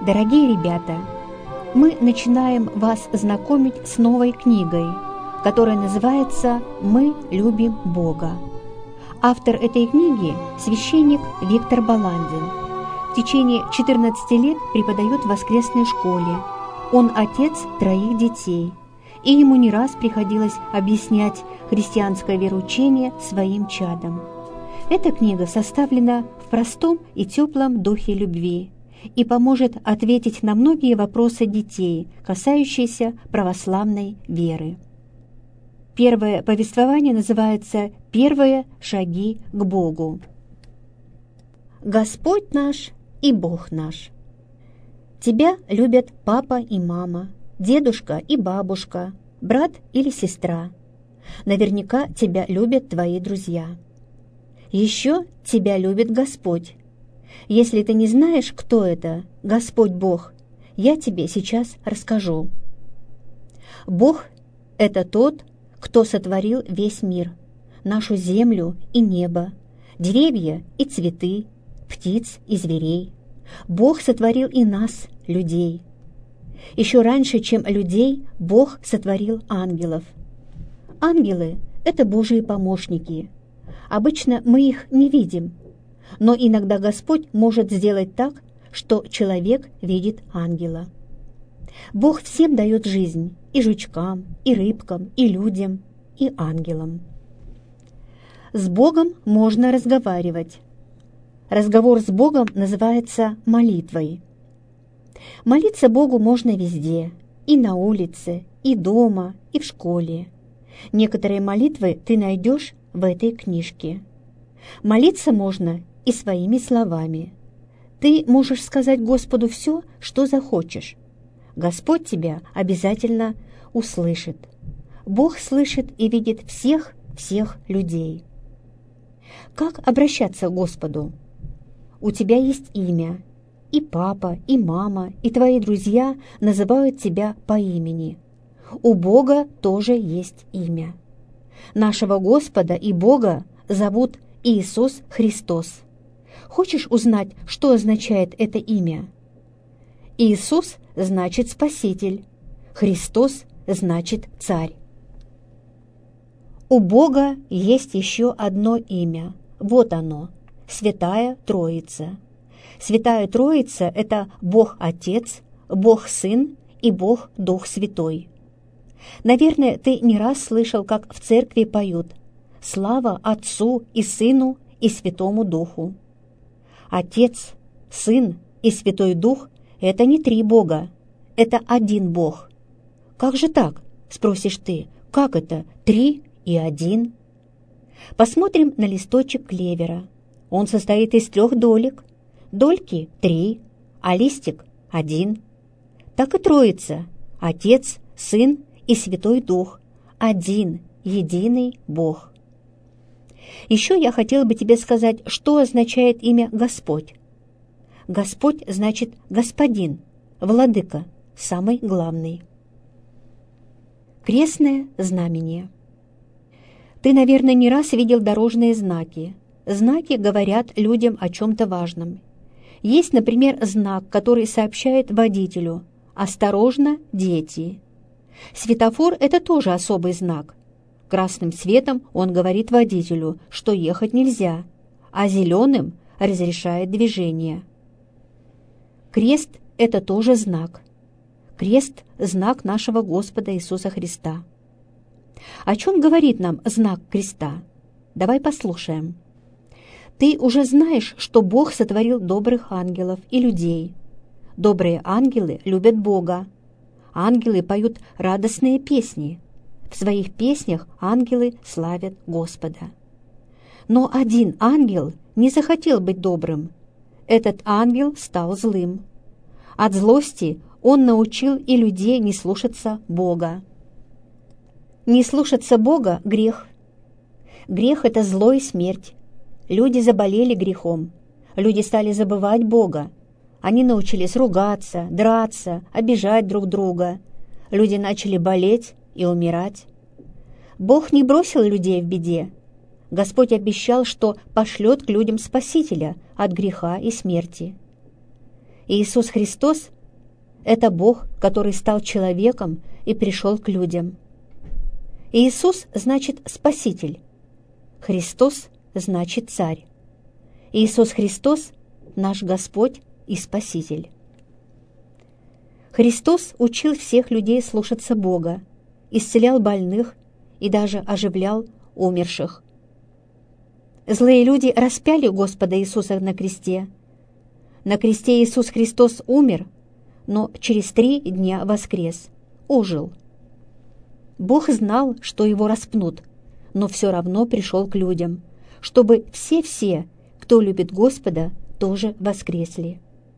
Дорогие ребята, мы начинаем вас знакомить с новой книгой, которая называется «Мы любим Бога». Автор этой книги – священник Виктор Баландин. В течение 14 лет преподает в воскресной школе. Он отец 3 детей, и ему не раз приходилось объяснять христианское вероучение своим чадам. Эта книга составлена в простом и теплом духе любви и поможет ответить на многие вопросы детей, касающиеся православной веры. Первое повествование называется «Первые шаги к Богу». Господь наш и Бог наш. Тебя любят папа и мама, дедушка и бабушка, брат или сестра. Наверняка тебя любят твои друзья. Еще тебя любит Господь. Если ты не знаешь, кто это, Господь Бог, я тебе сейчас расскажу. Бог – это тот, кто сотворил весь мир, нашу землю и небо, деревья и цветы, птиц и зверей. Бог сотворил и нас, людей. Еще раньше, чем людей, Бог сотворил ангелов. Ангелы – это Божьи помощники. Обычно мы их не видим, но иногда Господь может сделать так, что человек видит ангела. Бог всем дает жизнь, и жучкам, и рыбкам, и людям, и ангелам. С Богом можно разговаривать. Разговор с Богом называется молитвой. Молиться Богу можно везде, и на улице, и дома, и в школе. Некоторые молитвы ты найдешь в этой книжке. Молиться можно и своими словами. Ты можешь сказать Господу все, что захочешь. Господь тебя обязательно услышит. Бог слышит и видит всех людей. Как обращаться к Господу? У тебя есть имя, и папа, и мама, и твои друзья называют тебя по имени. У Бога тоже есть имя. Нашего Господа и Бога зовут Иисус Христос. Хочешь узнать, что означает это имя? Иисус значит Спаситель, Христос значит Царь. У Бога есть еще одно имя. Вот оно – Святая Троица. Святая Троица – это Бог Отец, Бог Сын и Бог Дух Святой. Наверное, ты не раз слышал, как в церкви поют «Слава Отцу и Сыну и Святому Духу». Отец, Сын и Святой Дух – это не 3 Бога, это один Бог. Как же так, спросишь ты, как это 3 и 1? Посмотрим на листочек клевера. Он состоит из 3 долек. Дольки 3, а листик 1. Так и Троица – Отец, Сын и Святой Дух – один, единый Бог. Еще я хотела бы тебе сказать, что означает имя Господь. Господь значит Господин, Владыка, самый главный. Крестное знамение. Ты, наверное, не раз видел дорожные знаки. Знаки говорят людям о чем-то важном. Есть, например, знак, который сообщает водителю «Осторожно, дети». Светофор – это тоже особый знак. Красным светом он говорит водителю, что ехать нельзя, а зеленым разрешает движение. Крест – это тоже знак. Крест – знак нашего Господа Иисуса Христа. О чем говорит нам знак креста? Давай послушаем. Ты уже знаешь, что Бог сотворил добрых ангелов и людей. Добрые ангелы любят Бога. Ангелы поют радостные песни. В своих песнях ангелы славят Господа. Но один ангел не захотел быть добрым. Этот ангел стал злым. От злости он научил и людей не слушаться Бога. Не слушаться Бога – грех. Грех – это зло и смерть. Люди заболели грехом. Люди стали забывать Бога. Они научились ругаться, драться, обижать друг друга. Люди начали болеть и умирать. Бог не бросил людей в беде. Господь обещал, что пошлет к людям Спасителя от греха и смерти. Иисус Христос – это Бог, который стал человеком и пришел к людям. Иисус значит Спаситель. Христос значит Царь. Иисус Христос – наш Господь и Спаситель. Христос учил всех людей слушаться Бога, исцелял больных и даже оживлял умерших. Злые люди распяли Господа Иисуса на кресте. На кресте Иисус Христос умер, но через 3 дня воскрес, ожил. Бог знал, что его распнут, но все равно пришел к людям, чтобы все, кто любит Господа, тоже воскресли.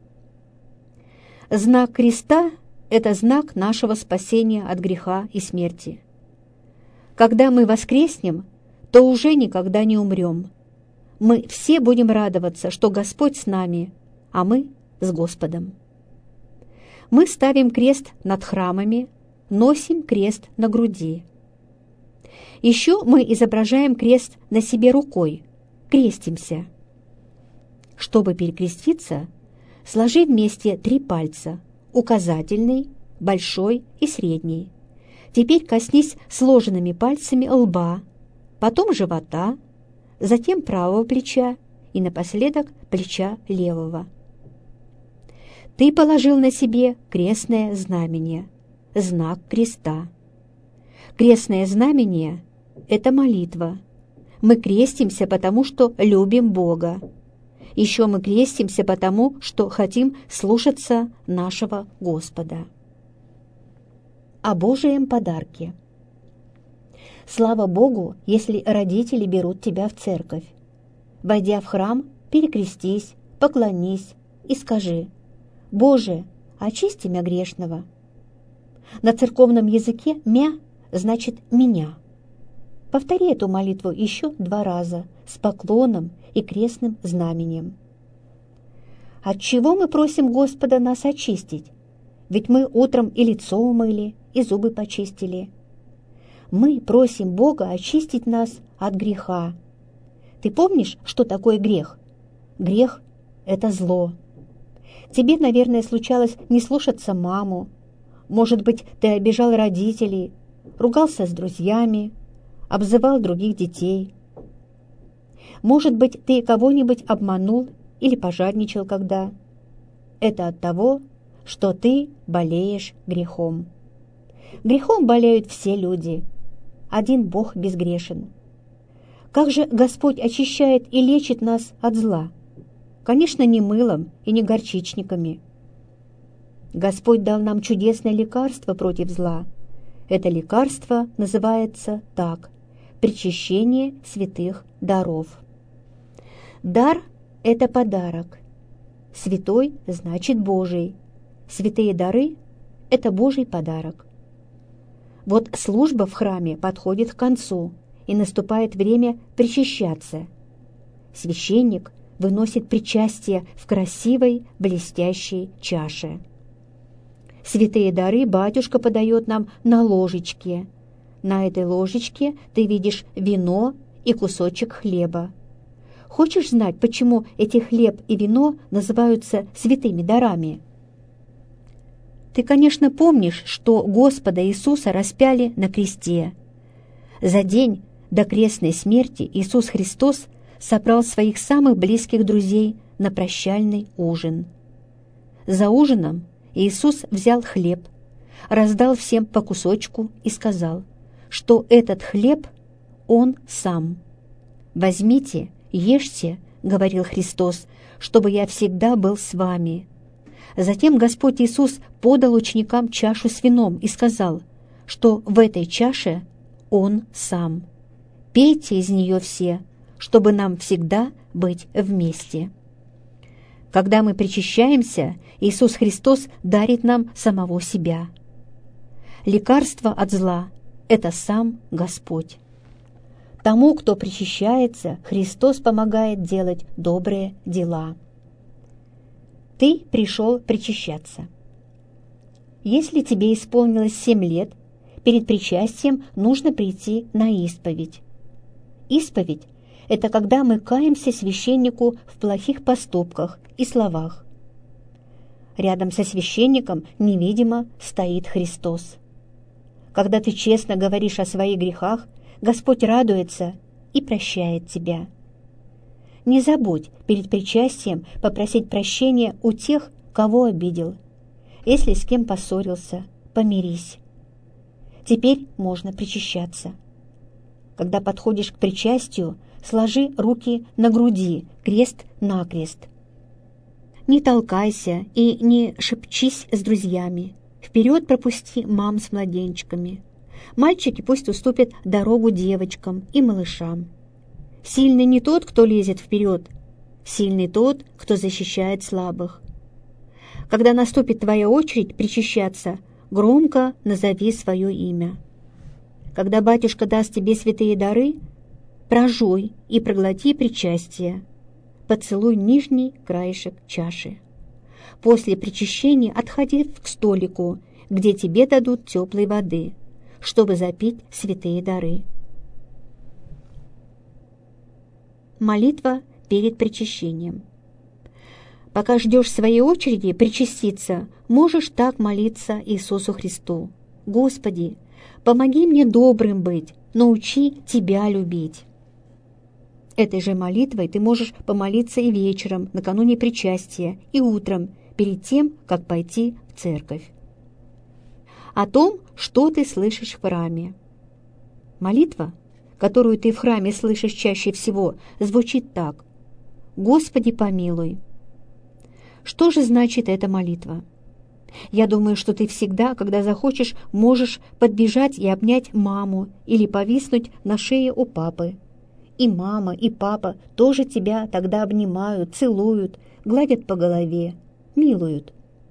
Знак креста – это знак нашего спасения от греха и смерти. Когда мы воскреснем, то уже никогда не умрем. Мы все будем радоваться, что Господь с нами, а мы с Господом. Мы ставим крест над храмами, носим крест на груди. Еще мы изображаем крест на себе рукой, крестимся. Чтобы перекреститься, сложи вместе 3 пальца – указательный, большой и средний. Теперь коснись сложенными пальцами лба, потом живота, затем правого плеча и напоследок плеча левого. Ты положил на себе крестное знамение, знак креста. Крестное знамение – это молитва. Мы крестимся, потому что любим Бога. Еще мы крестимся, потому что хотим слушаться нашего Господа. О Божьем подарке. Слава Богу, если родители берут тебя в церковь. Войдя в храм, перекрестись, поклонись и скажи: «Боже, очисти мя грешного». На церковном языке «мя» значит «меня». Повтори эту молитву еще 2 раза с поклоном и крестным знамением. От чего мы просим Господа нас очистить? Ведь мы утром и лицо умыли, и зубы почистили. Мы просим Бога очистить нас от греха. Ты помнишь, что такое грех? Грех – это зло. Тебе, наверное, случалось не слушаться маму. Может быть, ты обижал родителей, ругался с друзьями, обзывал других детей. Может быть, ты кого-нибудь обманул или пожадничал когда. Это от того, что ты болеешь грехом. Грехом болеют все люди. Один Бог безгрешен. Как же Господь очищает и лечит нас от зла? Конечно, не мылом и не горчичниками. Господь дал нам чудесное лекарство против зла. Это лекарство называется так – причащение святых даров. Дар – это подарок. Святой – значит Божий. Святые дары – это Божий подарок. Вот служба в храме подходит к концу, и наступает время причащаться. Священник выносит причастие в красивой блестящей чаше. Святые дары батюшка подает нам на ложечке. На этой ложечке ты видишь вино и кусочек хлеба. Хочешь знать, почему эти хлеб и вино называются святыми дарами? Ты, конечно, помнишь, что Господа Иисуса распяли на кресте. За день до крестной смерти Иисус Христос собрал своих самых близких друзей на прощальный ужин. За ужином Иисус взял хлеб, раздал всем по кусочку и сказал, что этот хлеб Он сам. «Возьмите, ешьте, — говорил Христос, — чтобы я всегда был с вами». Затем Господь Иисус подал ученикам чашу с вином и сказал, что в этой чаше Он сам. «Пейте из нее все, чтобы нам всегда быть вместе». Когда мы причащаемся, Иисус Христос дарит нам самого себя. Лекарство от зла – это сам Господь. Тому, кто причащается, Христос помогает делать добрые дела. Ты пришел причащаться. Если тебе исполнилось 7 лет, перед причастием нужно прийти на исповедь. Исповедь – это когда мы каемся священнику в плохих поступках и словах. Рядом со священником невидимо стоит Христос. Когда ты честно говоришь о своих грехах, Господь радуется и прощает тебя. Не забудь перед причастием попросить прощения у тех, кого обидел. Если с кем поссорился, помирись. Теперь можно причащаться. Когда подходишь к причастию, сложи руки на груди, крест-накрест. Не толкайся и не шепчись с друзьями. Вперед пропусти мам с младенчиками. Мальчики пусть уступят дорогу девочкам и малышам. Сильный не тот, кто лезет вперед, сильный тот, кто защищает слабых. Когда наступит твоя очередь причащаться, громко назови свое имя. Когда батюшка даст тебе святые дары, прожуй и проглоти причастие. Поцелуй нижний краешек чаши. После причащения отходи к столику, где тебе дадут теплой воды, чтобы запить святые дары. Молитва перед причащением. Пока ждешь своей очереди причаститься, можешь так молиться Иисусу Христу. «Господи, помоги мне добрым быть, научи Тебя любить». Этой же молитвой ты можешь помолиться и вечером, накануне причастия, и утром, перед тем, как пойти в церковь. О том, что ты слышишь в храме. Молитва, которую ты в храме слышишь чаще всего, звучит так: «Господи, помилуй». Что же значит эта молитва? Я думаю, что ты всегда, когда захочешь, можешь подбежать и обнять маму или повиснуть на шее у папы. И мама, и папа тоже тебя тогда обнимают, целуют, гладят по голове, милуют.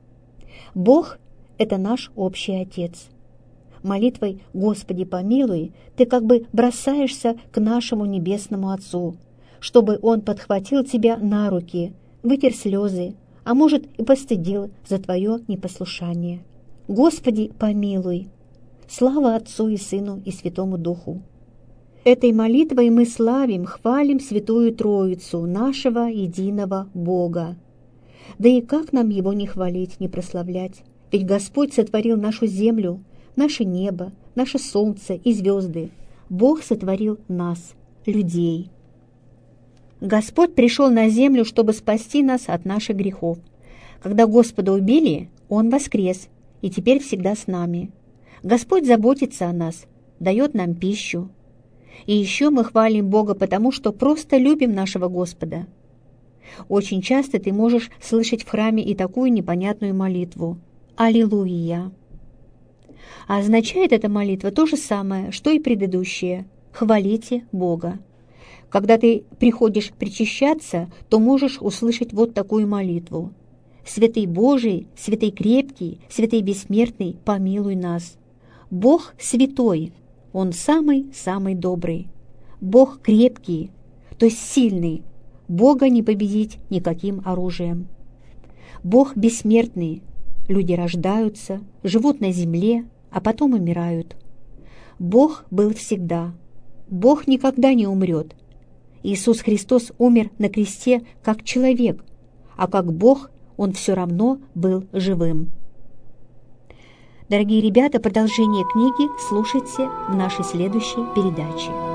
Бог — это наш общий Отец. Молитвой «Господи, помилуй» ты как бы бросаешься к нашему Небесному Отцу, чтобы Он подхватил тебя на руки, вытер слезы, а может и постыдил за твое непослушание. Господи, помилуй! Слава Отцу и Сыну и Святому Духу! Этой молитвой мы славим, хвалим Святую Троицу, нашего единого Бога. Да и как нам Его не хвалить, не прославлять? Ведь Господь сотворил нашу землю, наше небо, наше солнце и звезды. Бог сотворил нас, людей. Господь пришел на землю, чтобы спасти нас от наших грехов. Когда Господа убили, Он воскрес и теперь всегда с нами. Господь заботится о нас, дает нам пищу. И еще мы хвалим Бога, потому что просто любим нашего Господа. Очень часто ты можешь слышать в храме и такую непонятную молитву «Аллилуйя». А означает эта молитва то же самое, что и предыдущая «Хвалите Бога». Когда ты приходишь причащаться, то можешь услышать вот такую молитву: «Святый Божий, святый крепкий, святый бессмертный, помилуй нас». Бог святой, Он самый-самый добрый. Бог крепкий, то есть сильный, Бога не победить никаким оружием. Бог бессмертный, люди рождаются, живут на земле, а потом умирают. Бог был всегда, Бог никогда не умрет. Иисус Христос умер на кресте как человек, а как Бог Он все равно был живым. Дорогие ребята, продолжение книги слушайте в нашей следующей передаче.